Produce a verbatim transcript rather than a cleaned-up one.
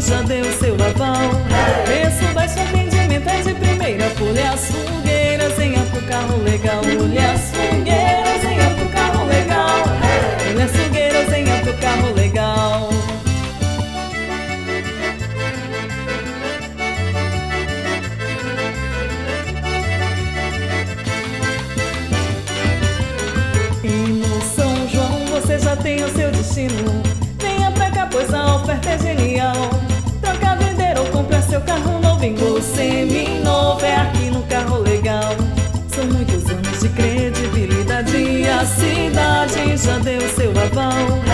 já deu seu aval. Preço baixo, atendimento é de primeira. Pule as fogueiras, venha pro carro legal. Pule as fogueiras, venha pro carro legal. Pule as fogueiras, venha pro carro legal. E no São João você já tem o seu destino. Venha pra cá, pois a oferta é genial. Troca, vender ou comprar seu carro novo em Gol seminovo. É aqui no Carro Legal. São muitos anos de credibilidade e a cidade já deu seu aval.